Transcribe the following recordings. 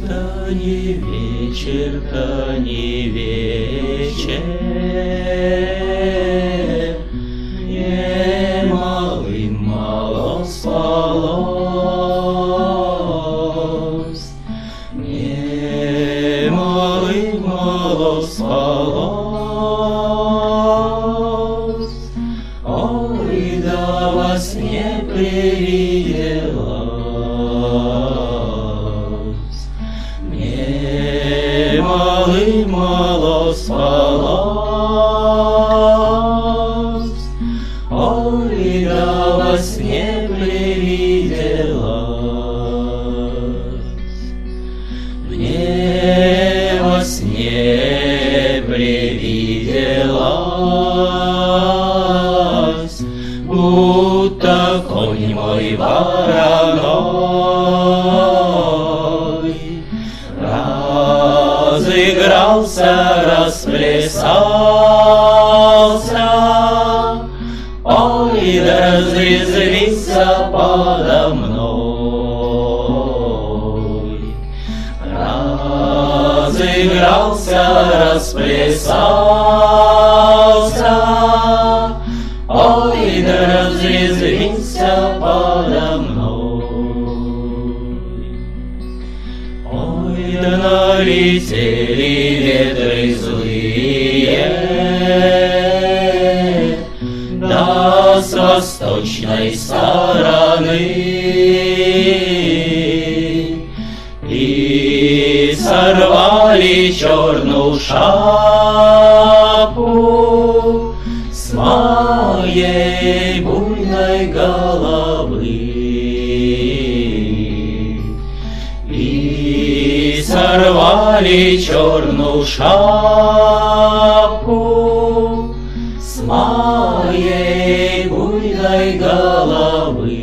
то не вечер, то не вечер, мне малым мало спалось, мне малым мало спалось, ой, да во сне привиделось, мне малым мало спалось, ой, да во сне привиделось, мне во сне привиделось, будто конь мой вороной разыгрался, расплясался, ой, да разрезвился подо мной, разыгрался, расплясался, ой, да разрезвился подо мной. Ой, да налетели ветры злые, да с восточной стороны, и сорвали черную шапку с моей буйной головы, и сорвали черную шапку с моей буйной головы.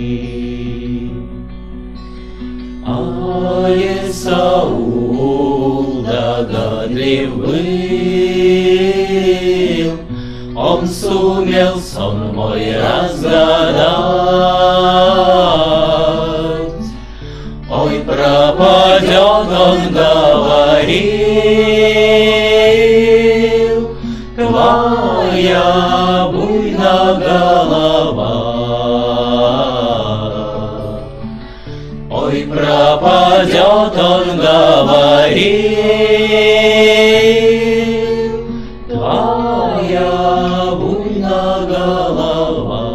А Исаул догадлив был, он сумел сон мой разгадать. Ой, пропадет, он говорил, твоя буйная голова. Ой, пропадет, он говорил, твоя буйная голова.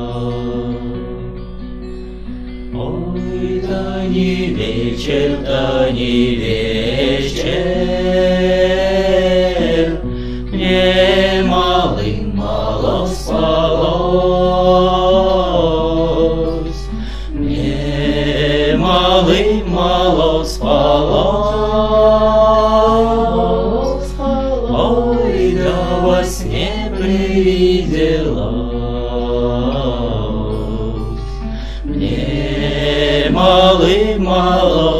Ой, да не вечер, да не вечер, мне малым мало спалось, мне малым мало спалось, ой, да во сне привиделось, мне малым мало